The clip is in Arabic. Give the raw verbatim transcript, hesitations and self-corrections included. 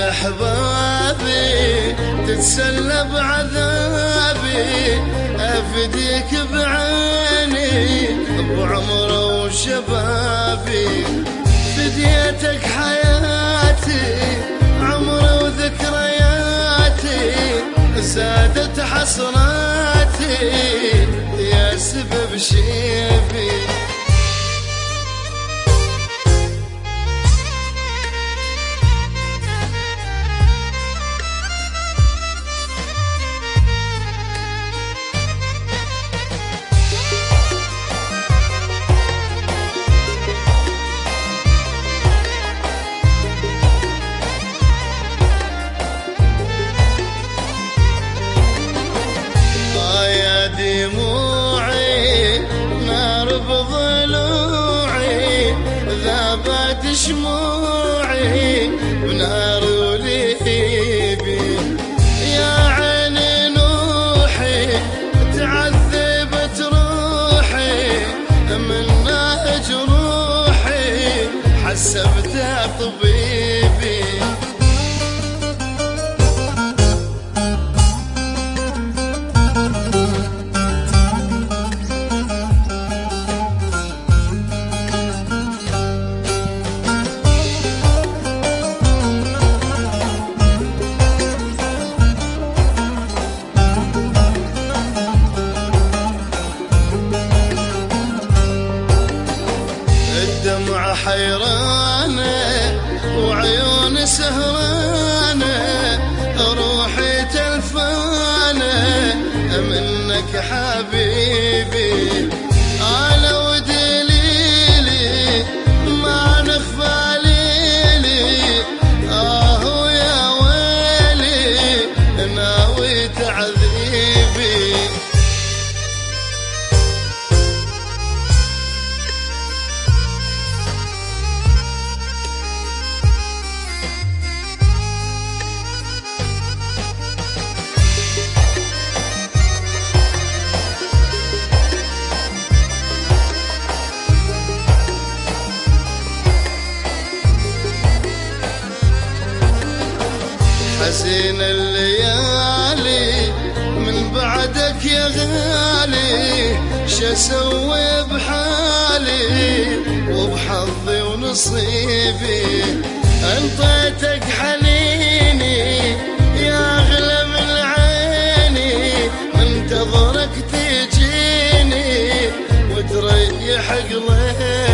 احبابي تتسلى بعذابي، افديك بعيني بعمر وشبابي، فديتك حياتي عمري وذكرياتي، زادت حسراتي يا سبب شيبي. دموعي نار بضلوعي، ذابت شموعي بنار وليبي، يا عيني نوحي تعذبت روحي، منها جروحي حسبتها طبيبي. الدمع حيرانة وعيون سهرانة، روحي تلفانة منك حبيبي، أنا ودليلي ما نخفى ليلي، آه يا ويلي ناوي تعذيبي. حزين الليالي من بعدك يا غالي، شسوي بحالي وبحظي ونصيبي، انطيتك حنيني يا اغلى من عيني، منتظرك تجيني وتريح قلبي.